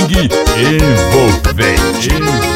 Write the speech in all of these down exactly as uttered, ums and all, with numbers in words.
swing envolvente.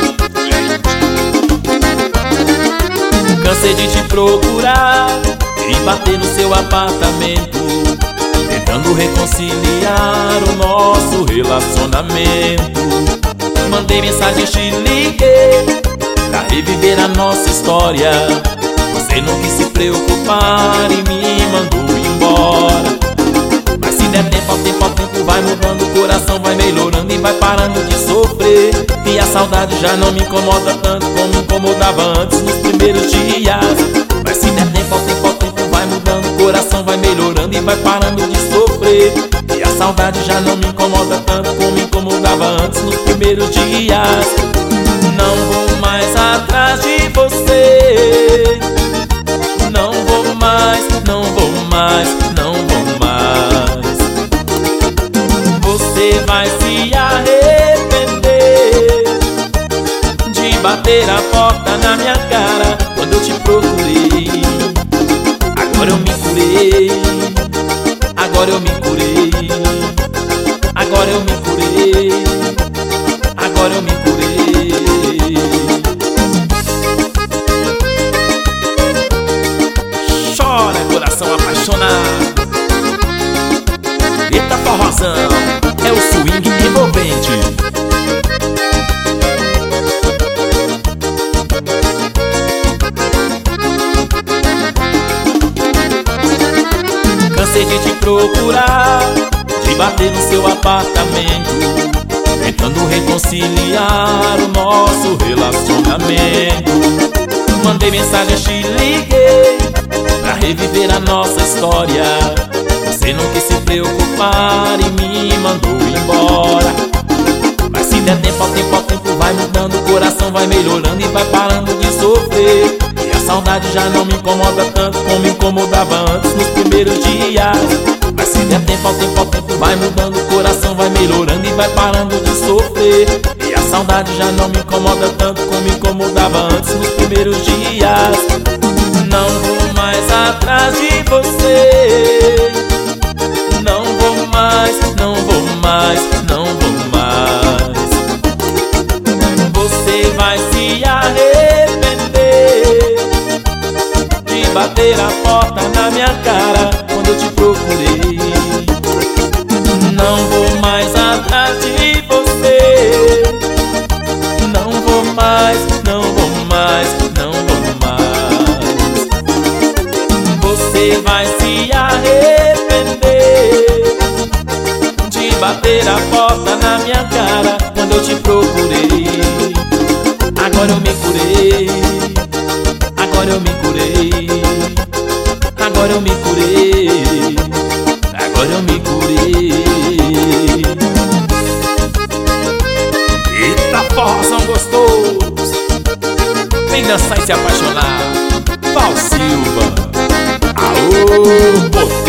Cansei de te procurar e bater no seu apartamento, tentando reconciliar o nosso relacionamento. Mandei mensagens, te liguei pra reviver a nossa história. Você não quis se preocupar e me mandou embora. Mas se der tempo ao tempo, ao tempo vai mudando, o coração vai melhorando e vai parando de sofrer. E a saudade já não me incomoda tanto como me incomodava antes nos primeiros dias. Mas se der tempo ao tempo, ao tempo vai mudando, o coração vai melhorando e vai parando de sofrer. E a saudade já não me incomoda tanto como me incomodava antes nos primeiros dias. Não vou mais atrás de você, não vou mais, não vou mais, não vou mais. Você vai se arrepender de bater a porta na minha cara quando eu te procurei. Agora eu me curei, agora eu me curei, agora eu me curei, agora eu me curei. Chora, coração apaixonado. Eita forrozão, é o swing envolvente. Cansei de te procurar, de bater no seu apartamento, tentando reconciliar o nosso relacionamento. Mandei mensagens, te liguei pra reviver a nossa história. Você não quis se preocupar e me mandou embora. Mas se der tempo ao tempo, ao tempo vai mudando, o coração vai melhorando e vai parando de sofrer. E a saudade já não me incomoda tanto como me incomodava antes nos primeiros dias. Mas se der tempo ao tempo, ao tempo vai mudando, o coração vai melhorando e vai parando de sofrer. E a saudade já não me incomoda tanto como me incomodava antes nos primeiros dias. Não vou mais atrás de você, não vou mais, não vou mais, não vou mais. Você vai se arrepender de bater a porta na minha cara quando eu te procurei. Não vou mais atrás de você, não vou mais, não vou mais, não vou mais. Você vai se arrepender de bater a porta na minha cara quando eu te procurei. Agora eu me curei, agora eu me curei, agora eu me curei, agora eu me curei. Eita forrozão gostoso, vem dançar e se apaixonar. Val Silva, aô,